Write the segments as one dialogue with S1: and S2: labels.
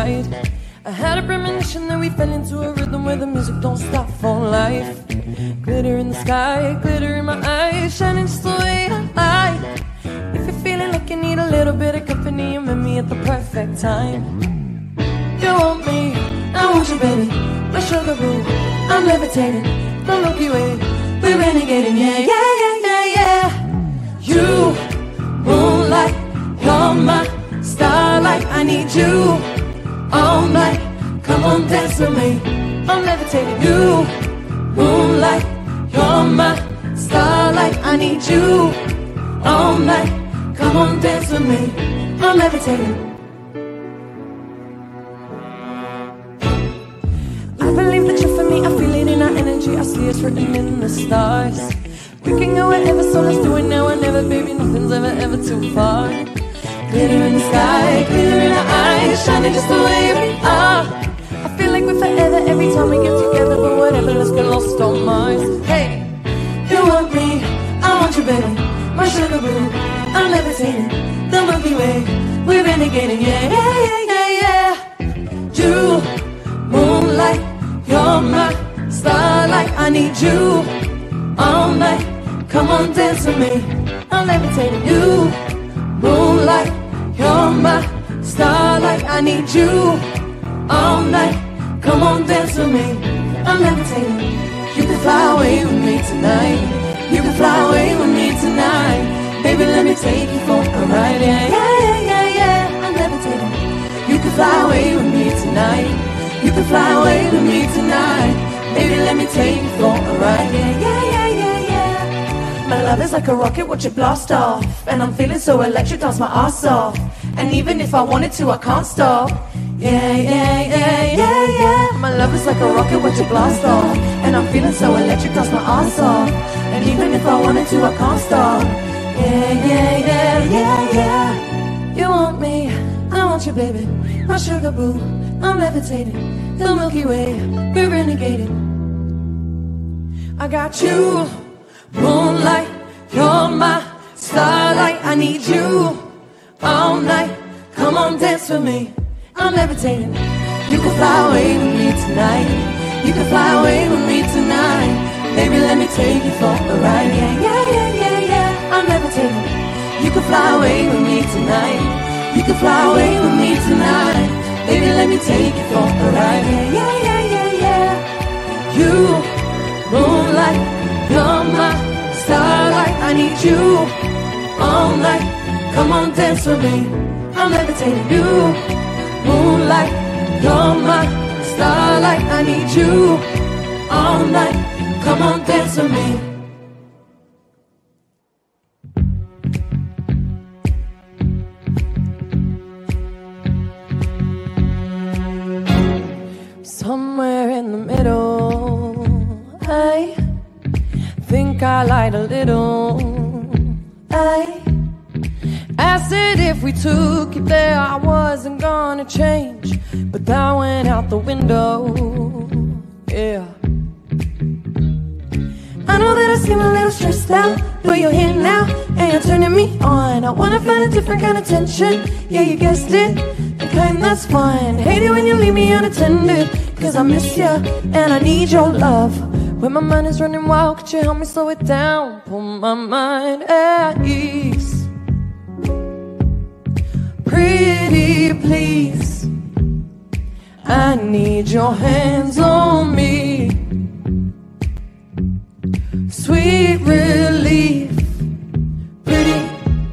S1: night. I had a premonition that we fell into a rhythm where the music don't stop for life. Glitter in the sky, glitter in my eyes, shining just the way I like. If you're feeling like you need a little bit of company, you met me at the perfect time. You want me, I want you, baby, my sugar boo. I'm levitating, the Milky Way, we're renegading, yeah, yeah, yeah, yeah, yeah. You, moonlight, you're my starlight. I need you all night. Come on, dance with me. I'm levitating. You, moonlight, you're my starlight. I need you all night. Come on, dance with me. I'm levitating. I believe that you're for me. I feel it in our energy. I see it's written in the stars. We can go wherever, so let's do it now or never, baby. Nothing's ever, ever too far. Glitter in the sky, glitter in our eyes, shining just the way we are. I feel like we're forever every time we get together, but whatever, let's get lost on Mars. Hey, you want me, I want you, baby, my sugar boo. I'm levitating, the Milky Way, we're renegading, yeah, yeah, yeah, yeah, yeah. You, moonlight, you're my starlight. I need you all night. Come on, dance with me. I'm levitating. You, moonlight, you're my starlight. I need you all night. Come on, dance with me. I'm levitating. You can fly away with me tonight. You can fly away with me tonight. Baby, let me take you for a ride. Yeah, yeah, yeah, yeah, yeah. I'm levitating. You can fly away with me tonight. You can fly away with me tonight. Baby, let me take you for a ride. Yeah, yeah, yeah, yeah, yeah. My love is like a rocket, watch it blast off. And I'm feeling so electric, dance my ass off. And even if I wanted to, I can't stop. Yeah, yeah, yeah, yeah, yeah. My love is like a rocket, watch it blast off. And I'm feeling so electric, dance my ass off. And even if I wanted to, I can't stop. Yeah, yeah, yeah, yeah, yeah. You want me, I want you, baby, my sugar boo. I'm levitating, the Milky Way, we're renegading. I got you, moonlight, you're my starlight. I need you all night. Come on, dance with me. I'm levitating. You can fly away with me tonight. You can fly away with me tonight. Baby, let me take you for a ride. Yeah, yeah, yeah, yeah, yeah. I'm levitating. You can fly away with me tonight. You can fly away with me tonight. Baby, let me take you for a ride. Yeah, yeah, yeah, yeah, yeah. You, moonlight, you're my starlight. I need you all night. Come on, dance with me. I'm levitating. You, moonlight, you're my starlight. I need you all night. Come on, dance with me. Somewhere in the middle, I think I lied a little. I asked it if we took it there, I wasn't gonna change, but that went out the window, yeah. I know that I seem a little stressed out, but you're here now, and you're turning me on. I wanna find a different kind of tension, yeah, you guessed it, the kind that's fun. Hate it when you leave me unattended, cause I miss you, and I need your love. When my mind is running wild, could you help me slow it down? Pull my mind at ease. Pretty please, I need your hands on me. Sweet relief, pretty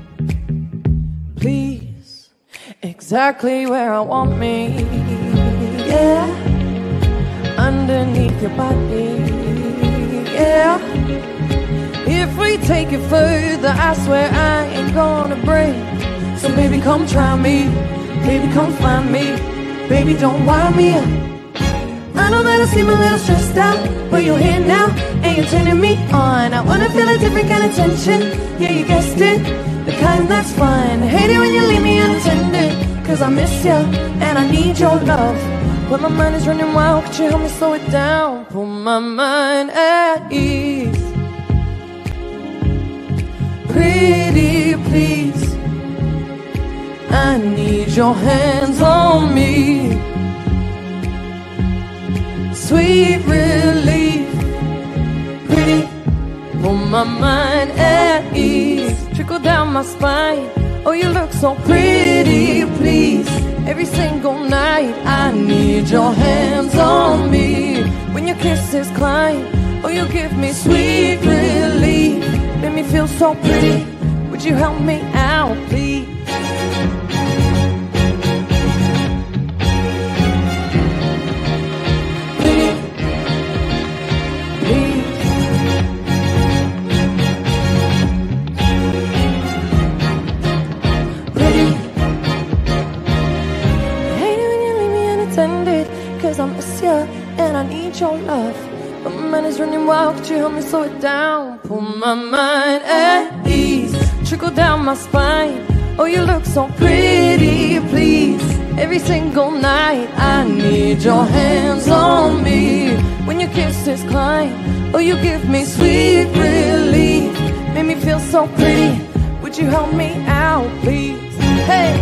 S1: please, exactly where I want me, yeah. Underneath your body, yeah. If we take it further, I swear I ain't gonna break. So baby, come try me, baby, come find me, baby, don't wind me up. I know that I seem a little stressed out, but you're here now, and you're turning me on. I wanna feel a different kind of tension, yeah, you guessed it, the kind that's fun. Hate it when you leave me unattended, cause I miss you, and I need your love. When my mind is running wild, could you help me slow it down? Put my mind at ease. Pretty please, I need your hands on me. Sweet relief, pretty, put my mind at ease. Trickle down my spine, oh you look so pretty, please. Every single night I need your hands on me. When your kisses climb, oh you give me sweet relief. Make me feel so pretty, would you help me out please? Cause I miss you and I need your love. But my mind is running wild, could you help me slow it down? Pull my mind at ease, trickle down my spine. Oh you look so pretty, please. Every single night I need your hands on me. When your kisses climb, oh you give me sweet relief. Make me feel so pretty, would you help me out please? Hey!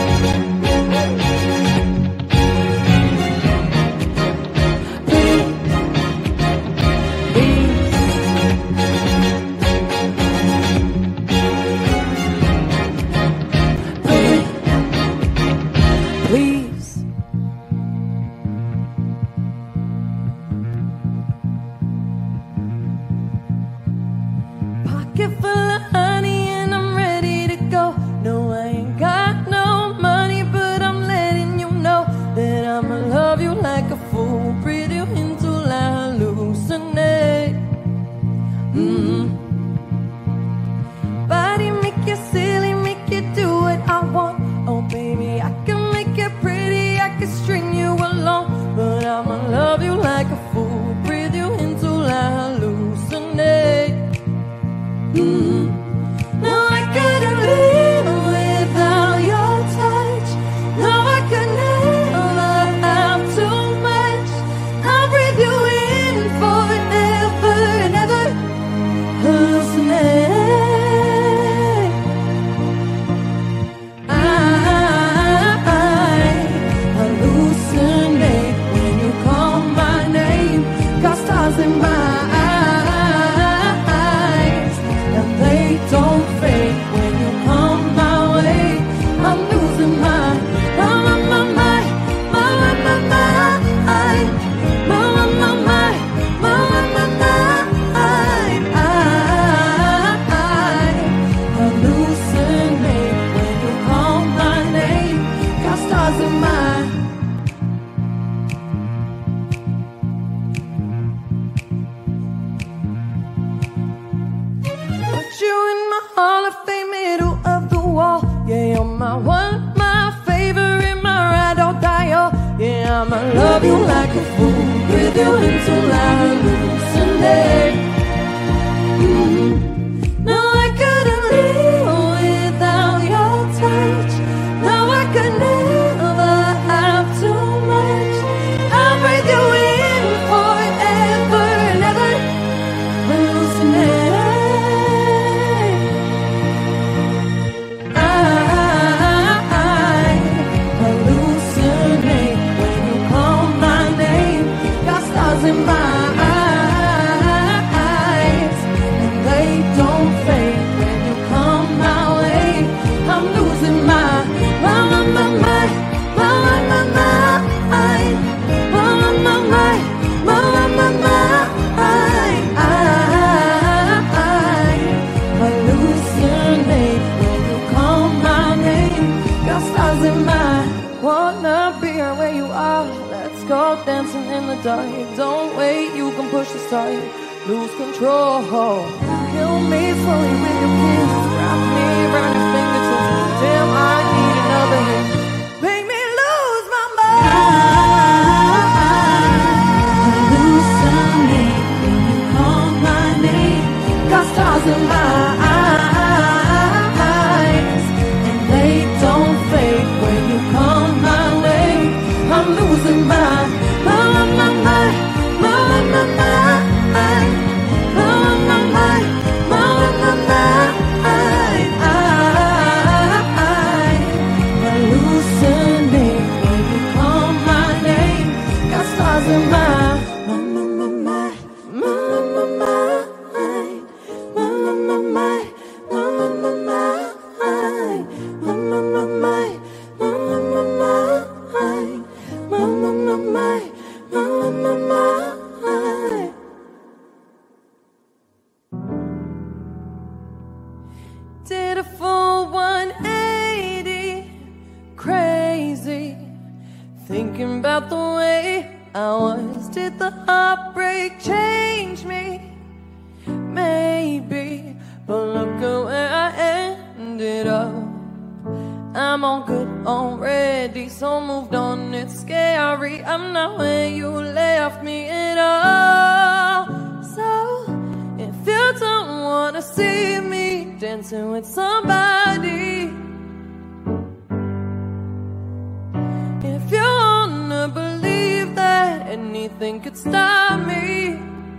S1: Pocket full of honey and I'm ready to go. No, I ain't got no money, but I'm letting you know that I'ma love you like a fool, breathe you until I hallucinate. Body make you silly, make you do what I want. Oh baby, I can make it pretty, I can string you along, but I'ma love you like a fool, breathe you until I hallucinate. No, I couldn't live without your touch. No, I could never have too much. I'll breathe you in forever and ever. Hallucinate. I hallucinate when you call my name. Got stars in my don't fade when you come my way. I'm losing my hallucinate when you call my name. Got stars in my you in my Hall of Fame, middle of the wall. Yeah, you're my one, my favorite, my ride or die. Oh, yeah, I'ma love you like a fool, breathe you until I hallucinate. No, I couldn't live without your touch. No, I could never have too much. I'll breathe you in forever and ever. Hallucinate. In my eyes, and they don't fade when you come my way. I'm losing my hallucinate when you call my name. Got stars in my wanna be right where you are. Let's go dancing in the dark. Don't wait, you can push the start. Lose control. Kill me slowly with your kiss. Wrap me around your fingertips. Damn, I need another hit. Make me lose my mind. Hallucinate when you call my name. Got stars in my eyes, and they don't fade when you call my name. I'm losing my Did a full 180, crazy, thinking about the way I was. Did the heartbreak change me? Maybe, but look at where I ended up. I'm all good already, so moved on, it's scary. I'm not where you left me at all. So, if you don't wanna see me dancing with somebody, if you wanna believe that anything could stop me,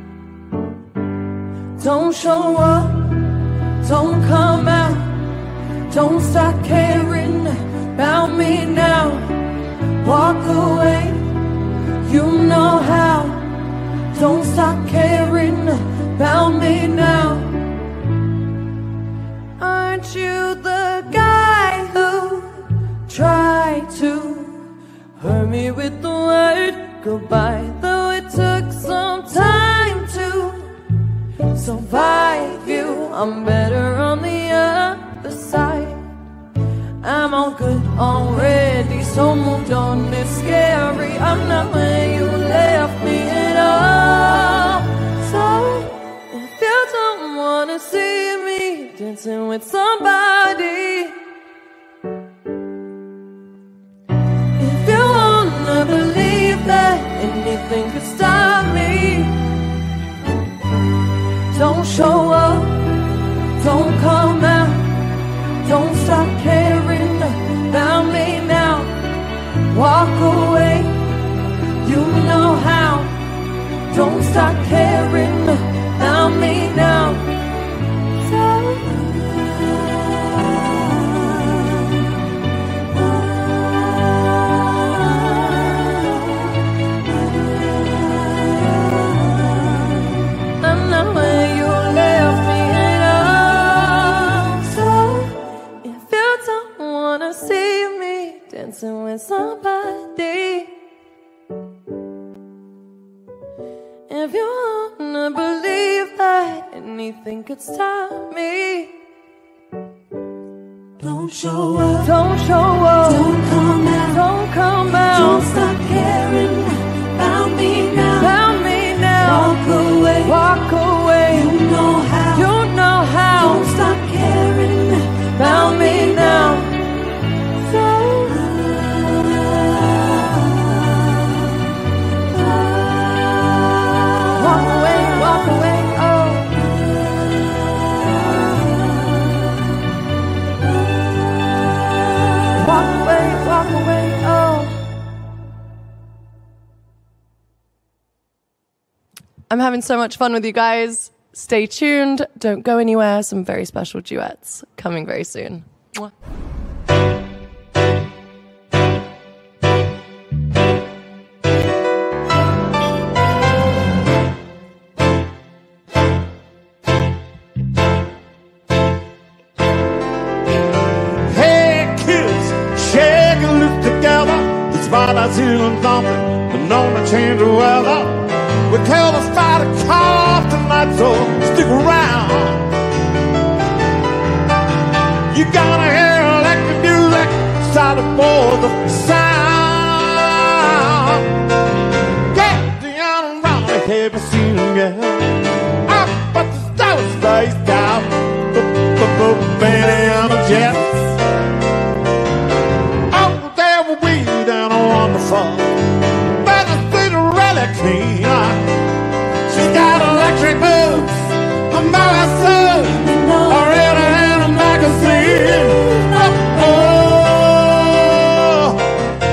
S1: don't show up, don't come out, don't start caring about me now. Walk away, you know how. Don't stop caring about me now. Aren't you the guy who tried to hurt me with the word goodbye? Though it took some time to survive you, I'm better on the other side. I'm all good already, so moved on, it's scary. I'm not where you left me at all. So, if you don't wanna see me dancing with somebody, if you wanna believe that anything could stop me, don't show up, don't come out, don't stop caring about me now. Walk away, you know how. Don't stop caring about me now. I'm not where you left me at all. So, if you don't wanna see me dancing with somebody, if you wanna believe that anything could stop me, don't show up, don't show up, don't come out, don't come out, don't stop caring about me now, about me now. Walk away, walk away, you know how, you know how. Don't stop caring about me now. Walk away, walk away, oh. Walk away, oh. I'm having so much fun with you guys. Stay tuned, don't go anywhere. Some very special duets coming very soon. Mwah.
S2: I see them thumping, but known to change the weather. We tell the start a car tonight, so stick around. You gotta hear electric music, solid for the sound. Get down around the heavy scene, yeah. Up at the stars, face down. Benny and the Jets. But the street really clean. She got electric boots, a marathon, a red and a magazine. Oh,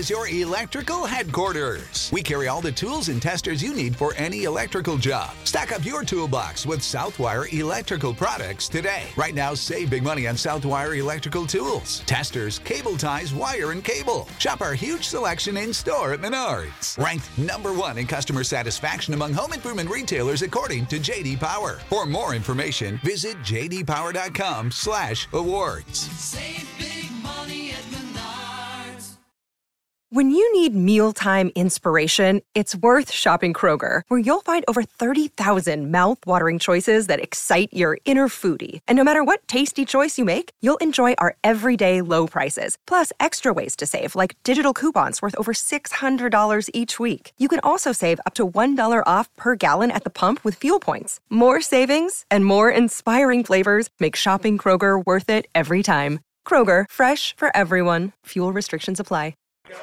S3: is your electrical headquarters. We carry all the tools and testers you need for any electrical job. Stack up your toolbox with Southwire electrical products today. Right now, save big money on Southwire electrical tools, testers, cable ties, wire, and cable. Shop our huge selection in store at Menards. Ranked #1 in customer satisfaction among home improvement retailers according to J.D. Power. For more information, visit jdpower.com/awards.
S4: Save big money at Menards.
S5: When you need mealtime inspiration, it's worth shopping Kroger, where you'll find over 30,000 mouth-watering choices that excite your inner foodie. And no matter what tasty choice you make, you'll enjoy our everyday low prices, plus extra ways to save, like digital coupons worth over $600 each week. You can also save up to $1 off per gallon at the pump with fuel points. More savings and more inspiring flavors make shopping Kroger worth it every time. Kroger, fresh for everyone. Fuel restrictions apply.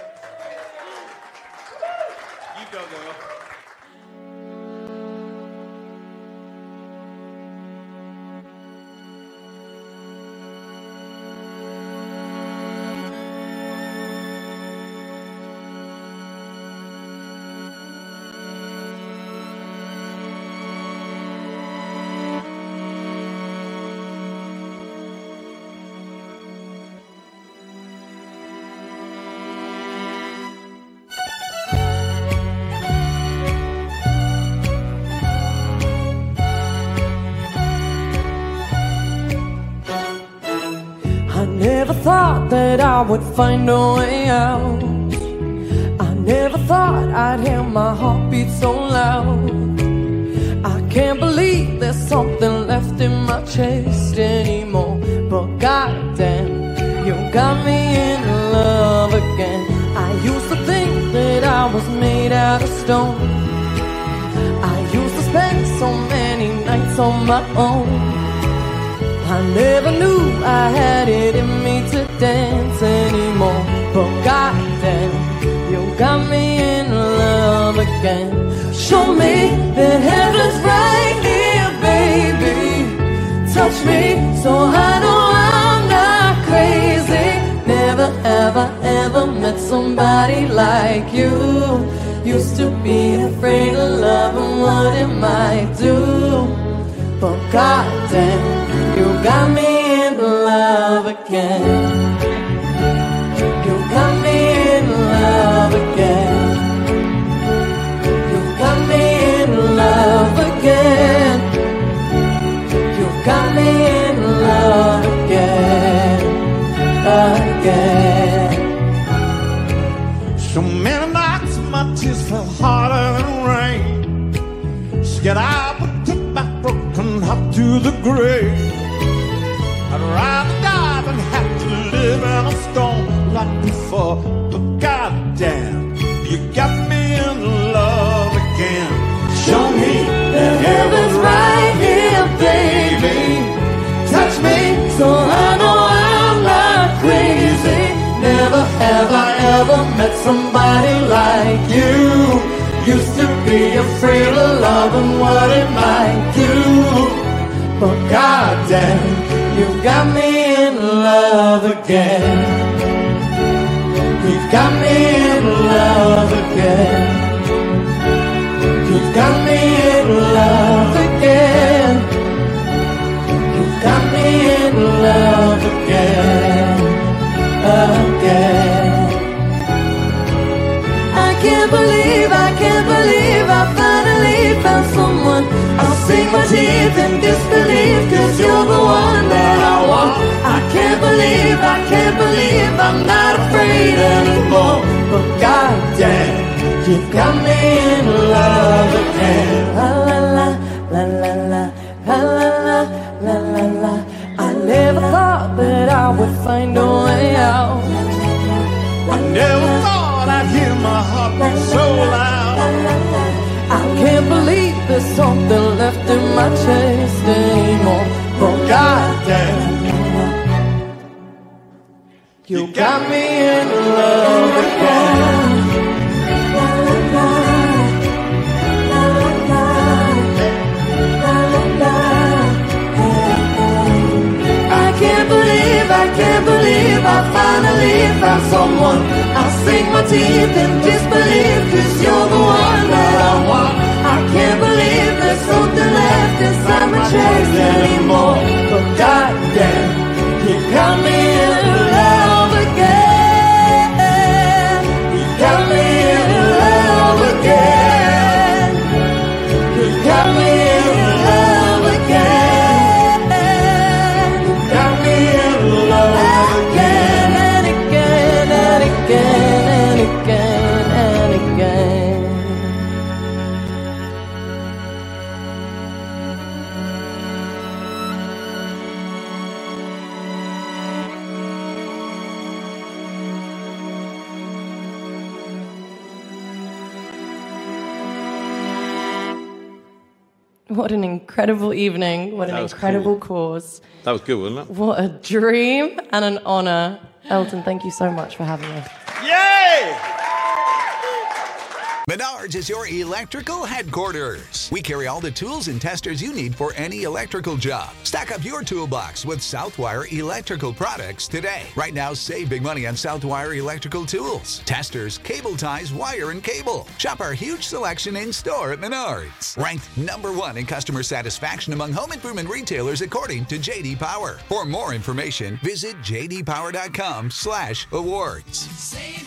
S1: Never thought that I would find a way out. I never thought I'd hear my heartbeat so loud. I can't believe there's something left in my chest anymore. But goddamn, you got me in love again. I used to think that I was made out of stone. I used to spend so many nights on my own. I never knew I had it in me to dance anymore. But goddamn, you got me in love again. Show me that heaven's right here, baby. Touch me so I know I'm not crazy. Never, ever, ever met somebody like you. Used to be afraid of love and what it might do. But goddamn, you got me in love again. You got me in love again. You got me in love again. You got me in love again. Again.
S2: So many nights my tears fell harder than rain. Scared I would take my broken heart to the grave. I'd rather die than have to live in a storm like before. But goddamn, you got me in love again.
S1: Show me that heaven's right here, baby. Touch me so I know I'm not crazy. Never have I ever met somebody like you. Used to be afraid of love and what it might do. But goddamn, you got me in love again. You got me in love again. You got me in love again. You got me in love again. Again. I can't believe I finally found someone. I'll sink my teeth in disbelief, 'cause you're the one that I want. I can't believe I'm not afraid anymore. But goddamn, you got me in love again. La la la, la la la, la la la, la la la. I never thought that I would find a way out.
S2: I never thought I'd hear my heart beat so loud.
S1: I can't believe there's something left in my chest anymore. But goddamn, you got me in love again. I can't believe I finally found someone. I'll sink my teeth in disbelief, 'cause you're the one that I want. I can't believe there's something left inside my chest anymore. But goddamn, you got me in love again. You got me in love again. You got me in love again. You got me in love again and again and again and again and again. What an incredible evening. What an
S6: That was
S1: incredible cause.
S6: That was good, wasn't it?
S1: What a dream and an honour. Elton, thank you so much for having us.
S6: Yay!
S3: Menards is your electrical headquarters. We carry all the tools and testers you need for any electrical job. Stack up your toolbox with Southwire electrical products today. Right now, save big money on Southwire electrical tools, testers, cable ties, wire, and cable. Shop our huge selection in store at Menards. Ranked #1 in customer satisfaction among home improvement retailers according to J.D. Power. For more information, visit jdpower.com/awards.
S4: Say